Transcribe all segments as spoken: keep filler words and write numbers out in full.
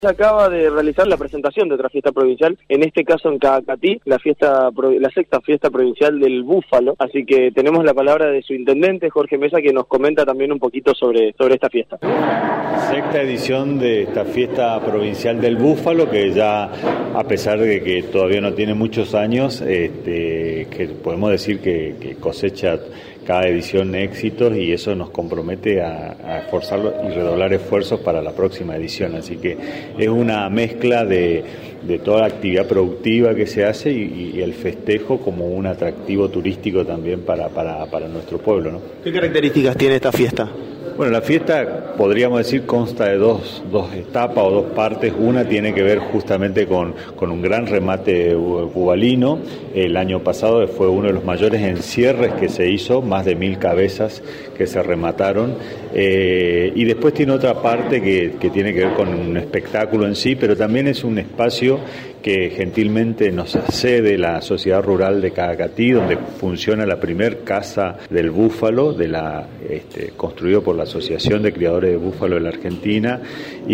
Se acaba de realizar la presentación de otra fiesta provincial, en este caso en Caacatí, la fiesta, la sexta fiesta provincial del búfalo, así que tenemos la palabra de su intendente, Jorge Mesa, que nos comenta también un poquito sobre, sobre esta fiesta. Sexta edición de esta fiesta provincial del búfalo, que ya, a pesar de que todavía no tiene muchos años, este, que podemos decir que, que cosecha cada edición éxitos, y eso nos compromete a, a esforzarlo y redoblar esfuerzos para la próxima edición. Así que es una mezcla de, de toda la actividad productiva que se hace y, y el festejo como un atractivo turístico también para, para, para nuestro pueblo, ¿no? ¿Qué características tiene esta fiesta? Bueno, la fiesta, podríamos decir, consta de dos, dos etapas o dos partes. Una tiene que ver justamente con, con un gran remate bubalino. El año pasado fue uno de los mayores encierres que se hizo, más de mil cabezas que se remataron. Eh, y después tiene otra parte que, que tiene que ver con un espectáculo en sí, pero también es un espacio que gentilmente nos cede la Sociedad Rural de Caacatí, donde funciona la primer casa del búfalo, de la este, construido por la Asociación de Criadores de Búfalo de la Argentina,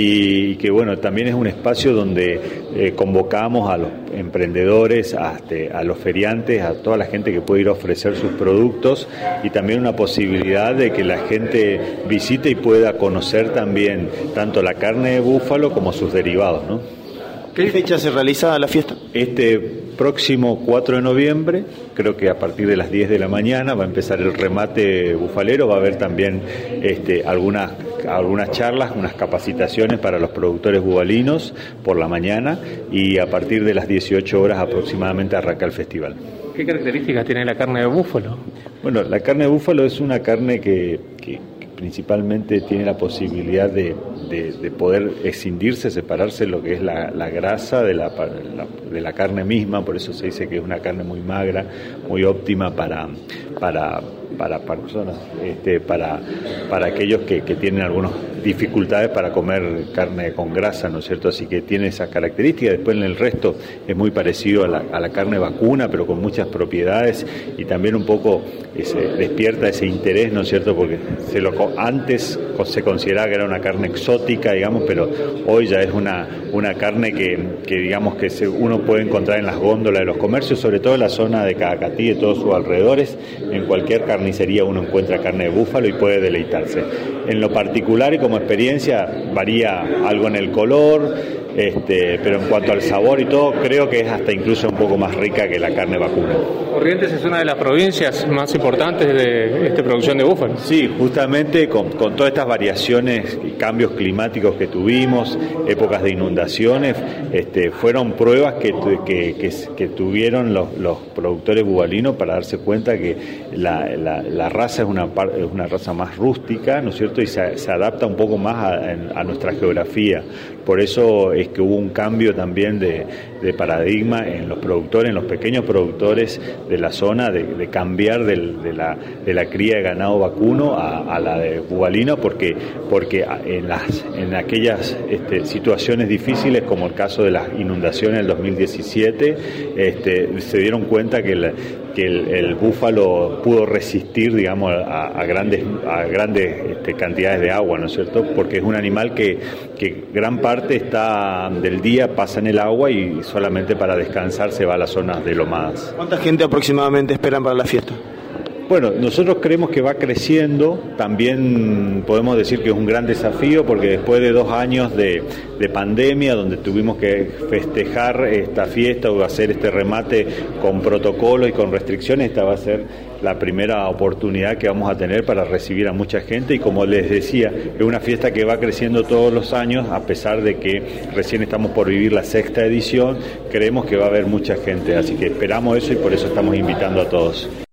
y que bueno, también es un espacio donde eh, convocamos a los emprendedores, a, este, a los feriantes, a toda la gente que puede ir a ofrecer sus productos, y también una posibilidad de que la gente visite y pueda conocer también tanto la carne de búfalo como sus derivados, ¿no? ¿Qué fecha se realiza la fiesta? Este próximo cuatro de noviembre, creo que a partir de las diez de la mañana va a empezar el remate bufalero. Va a haber también este, algunas, algunas charlas, unas capacitaciones para los productores bubalinos por la mañana, y a partir de las dieciocho horas aproximadamente arranca el festival. ¿Qué características tiene la carne de búfalo? Bueno, la carne de búfalo es una carne que, que principalmente tiene la posibilidad de, de, de poder escindirse, separarse lo que es la, la grasa de la, la, de la carne misma. Por eso se dice que es una carne muy magra, muy óptima para, para, para personas, este, para, para aquellos que, que tienen algunas dificultades para comer carne con grasa, ¿no es cierto? Así que tiene esas características. Después en el resto es muy parecido a la, a la carne vacuna, pero con muchas propiedades, y también un poco ese, despierta ese interés, ¿no es cierto? Porque se lo antes se consideraba que era una carne exótica, digamos, pero hoy ya es una, una carne que, que digamos que se, uno puede encontrar en las góndolas de los comercios, sobre todo en la zona de Caacatí y de todos sus alrededores. En cualquier carnicería uno encuentra carne de búfalo y puede deleitarse. En lo particular y como experiencia varía algo en el color, este, pero en cuanto al sabor y todo, creo que es hasta incluso un poco más rica que la carne vacuna. Corrientes es una de las provincias más importantes de esta producción de búfalo. Sí, justamente con, con todas estas variaciones y cambios climáticos que tuvimos, épocas de inundaciones, este, fueron pruebas que, que, que, que tuvieron los, los productores bubalinos para darse cuenta que la, la, la raza es una, es una raza más rústica, ¿no es cierto? Y se, se adapta un poco más a, a nuestra geografía. Por eso es que hubo un cambio también de, de paradigma en los productores, en los pequeños productores de la zona, de, de cambiar del, de, la, de la cría de ganado vacuno a, a la de bubalino, porque, porque en, las, en aquellas este, situaciones difíciles, como el caso de las inundaciones del dos mil diecisiete, este, se dieron cuenta que, la, que el, el búfalo pudo resistir, digamos, a, a grandes, a grandes este, cantidades de agua, ¿no es cierto? Porque es un animal que, que gran parte está del día pasa en el agua y solamente para descansar se va a las zonas de lomadas. ¿Cuánta gente aproximadamente esperan para la fiesta? Bueno, nosotros creemos que va creciendo. También podemos decir que es un gran desafío, porque después de dos años de, de pandemia, donde tuvimos que festejar esta fiesta o hacer este remate con protocolos y con restricciones, esta va a ser la primera oportunidad que vamos a tener para recibir a mucha gente. Y como les decía, es una fiesta que va creciendo todos los años, a pesar de que recién estamos por vivir la sexta edición. Creemos que va a haber mucha gente, así que esperamos eso y por eso estamos invitando a todos.